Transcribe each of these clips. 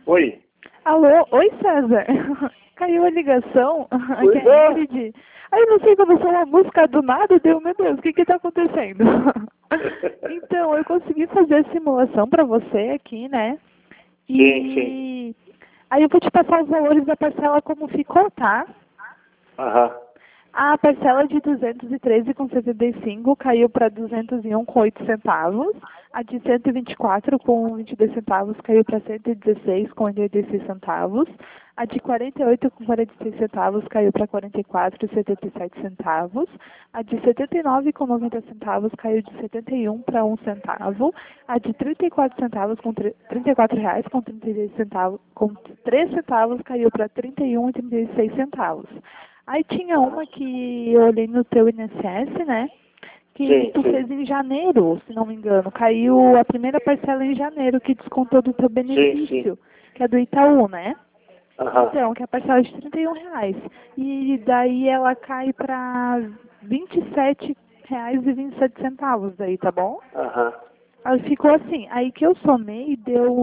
Oi. Alô? Oi, César. Caiu a ligação. Aqui Pois é a é. Ingrid. Aí você começou uma música do nada, deu, meu Deus, o que que tá acontecendo? Então, eu consegui fazer a simulação pra você aqui, né? Sim, sim. E aí eu vou te passar os valores da parcela como ficou, tá? Aham. A parcela de 213,75 caiu para 201,08 centavos. A de 124,22 centavos caiu para 116,86 centavos. A de 48,46 centavos caiu para 44,77 centavos. A de 79,90 centavos caiu de 71 para 1 centavo. A de 34 centavos com 34 reais com 36 centavos com 3 centavos caiu para 31,36 centavos. Aí tinha uma que eu olhei no teu INSS, né? Que Sim, tu sim. fez em janeiro, se não me engano. Caiu a primeira parcela em janeiro que descontou do teu Sim, sim. benefício, que é do Itaú, né? Aham. Então, que é a parcela de R$ 31. E daí ela cai para R$ 27,27 daí, tá bom? Aham. Aí ficou assim, aí que eu somei,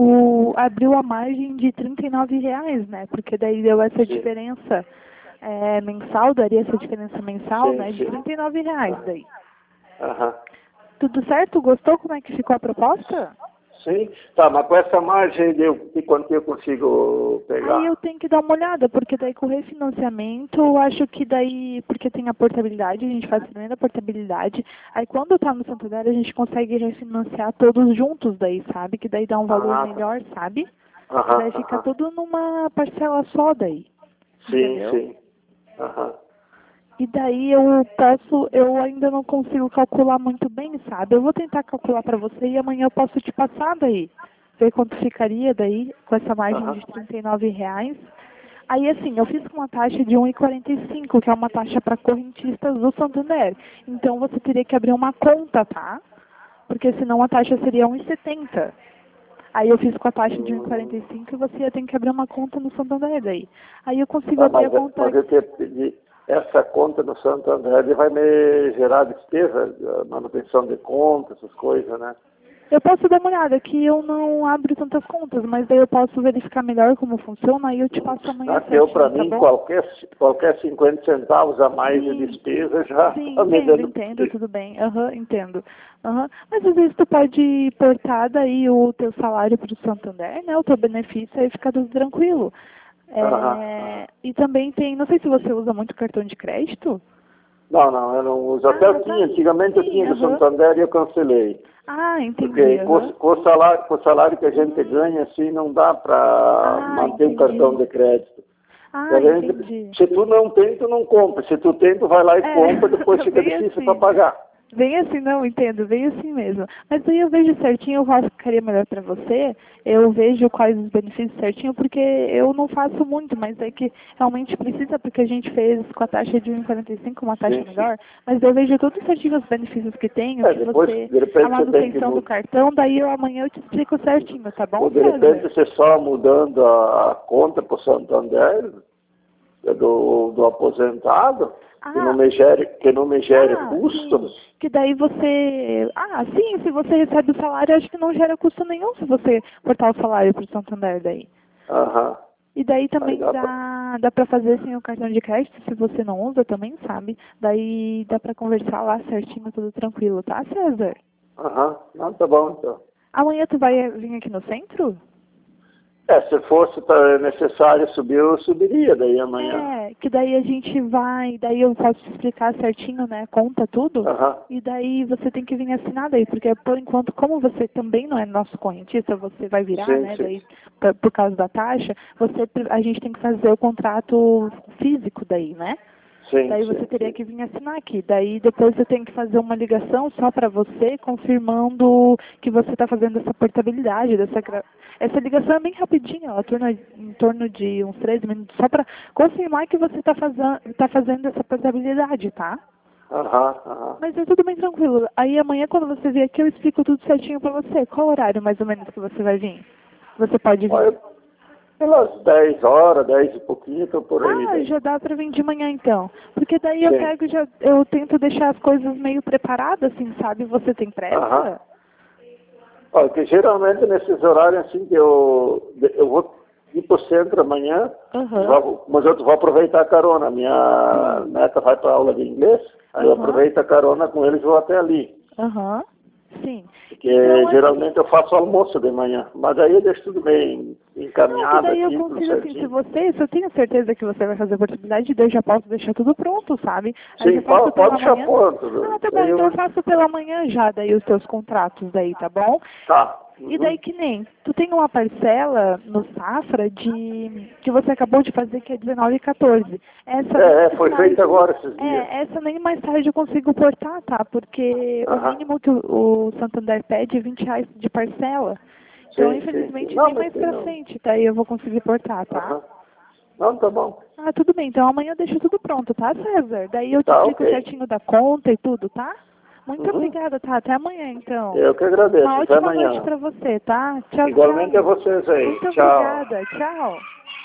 abriu a margem de R$ 39, né? Porque daí deu essa Sim. diferença mensal, daria essa diferença mensal, Sim, né? De sim. R$ 39 daí. Aham. Tudo certo? Gostou como é que ficou a proposta? Sim. Tá, mas com essa margem de quanto eu consigo Aí eu pegar? tenho que dar uma olhada, porque daí com o refinanciamento, eu acho que daí, porque tem a portabilidade, a gente faz primeiro a portabilidade, aí quando tá no Santander a gente consegue refinanciar todos juntos daí, sabe? Que daí dá um valor Ah, tá. melhor, sabe? Que Aham, daí fica aham. tudo numa parcela só daí, Sim, entendeu? sim. Aham. E daí eu ainda não consigo calcular muito bem, sabe? Eu vou tentar calcular para você e amanhã eu posso te passar daí. Ver quanto ficaria daí com essa margem de Aham. R$ 39. Aí assim, eu fiz com uma taxa de 1,45, que é uma taxa para correntistas do Santander. Então você teria que abrir uma conta, tá? Porque senão a taxa seria 1,70. Aí eu fiz com a taxa de Hum. 1,45 e você ia ter que abrir uma conta no Santander daí. Aí eu consigo Tá, abrir a conta. mas eu queria pedir, essa conta no Santander ele vai me gerar despesa, manutenção de conta, essas coisas, né? Eu posso dar uma olhada, que eu não abro tantas contas, mas daí eu posso verificar melhor como funciona e eu te passo amanhã Aqui eu, para certinho, tá mim, bom? qualquer 50 centavos a mais de Sim, despesa já sim, está me entendo, dando. entendo, tudo bem. Aham, entendo. Aham. Mas às vezes tu pode portar daí o teu salário para o Santander, né? O teu benefício aí fica tudo tranquilo. Aham, aham. E também tem, não sei se você usa muito cartão de crédito. Não, não, eu não uso. Até Ah, eu tinha, tá. antigamente eu Sim, tinha do aham. Santander e eu cancelei. Ah, entendi, Porque aham. com o salário que a gente ganha, assim, não dá para Ah, manter um cartão entendi. de crédito. Ah, A gente, entendi. se tu não tem, tu não compra. Se tu tem, tu vai lá e compra, depois É, fica bem difícil para assim. pagar. Bem assim, não, entendo, bem assim mesmo. Mas aí eu vejo certinho, eu faço o que ficaria melhor para você, eu vejo quais os benefícios certinho, porque eu não faço muito, mas é que realmente precisa, porque a gente fez com a taxa de 1,45 uma taxa Sim, sim. melhor, mas eu vejo tudo certinho os benefícios que tem, o É, que depois, você, de a repente, você tem que manutenção do mudar. cartão, daí amanhã eu te explico certinho, tá bom, Ou de repente, César? você só mudando a conta para o Santander, do aposentado, Ah, que não me gere sim. custos. Que daí você. Ah, sim, se você recebe o salário, acho que não gera custo nenhum se você cortar o salário para o Santander daí. Aham. E daí Aí também dá pra... dá para fazer sem o cartão de crédito, se você não usa também, sabe? Daí dá para conversar lá certinho, tudo tranquilo, tá, César? Aham. Não, tá bom, então. Amanhã tu vai vir aqui no centro? É, se fosse necessário subir, eu subiria daí amanhã. Que daí a gente vai, daí eu posso te explicar certinho, né, conta tudo, Aham. e daí você tem que vir assinar daí, porque por enquanto, como você também não é nosso correntista, você vai virar, Sim, né, sim. daí por causa da taxa, a gente tem que fazer o contrato físico daí, né? Sim, Daí você sim, teria sim. que vir assinar aqui. Daí depois você tem que fazer uma ligação só para você, confirmando que você está fazendo essa portabilidade, essa ligação é bem rapidinha, ela torna em torno de uns 3 minutos, só para confirmar que você tá fazendo essa portabilidade, tá? Aham, aham. Mas é tudo bem tranquilo. Aí amanhã quando você vier aqui eu explico tudo certinho para você. Qual horário mais ou menos que você vai vir? Você pode vir. Olha, pelas 10 horas, 10 e pouquinho, tô por aí Ah, daí. já dá pra vir de manhã então. Porque daí Sim. eu tento deixar as coisas meio preparadas, assim, sabe? Você tem Aham. pressa? Olha, que geralmente nesses horários assim que eu vou. para o centro amanhã, Aham. mas eu vou aproveitar a carona. Minha neta vai para aula de inglês, aí eu aproveito a carona com eles e vou até ali. Aham. Sim. Porque Então, geralmente eu faço almoço de manhã, mas aí eu deixo tudo bem não, que encaminhado daí eu aqui, tudo consigo assim, certinho. se eu tenho certeza que você vai fazer a oportunidade, daí eu já posso deixar tudo pronto, sabe? Aí Sim, eu faço pode pela deixar manhã. pronto. Ah, tá Isso bom, aí então eu eu... faço pela manhã já, daí os seus contratos daí, tá bom? Tá. E daí que nem, tu tem uma parcela no Safra que você acabou de fazer que é 19,14. Essa nem mais Foi feito tarde, agora esses dias. essa nem mais tarde eu consigo portar, tá? Porque o Aham. mínimo que o Santander pede é R$ 20 de parcela. Então, Sim, sim, sim. infelizmente, Não, nem mas mais sim, pra não. frente, tá? E eu vou conseguir portar, tá? Aham. Não, tá bom. Ah, tudo bem. Então amanhã eu deixo tudo pronto, tá, César? Daí eu te Tá, explico ok. certinho da conta e tudo, tá? Muito Uhum. obrigada, tá? Até amanhã, então. Eu que Uma agradeço. Até ótima noite amanhã. pra você, tá? Tchau, Igualmente a tchau. vocês aí. Muito Tchau. obrigada. Tchau.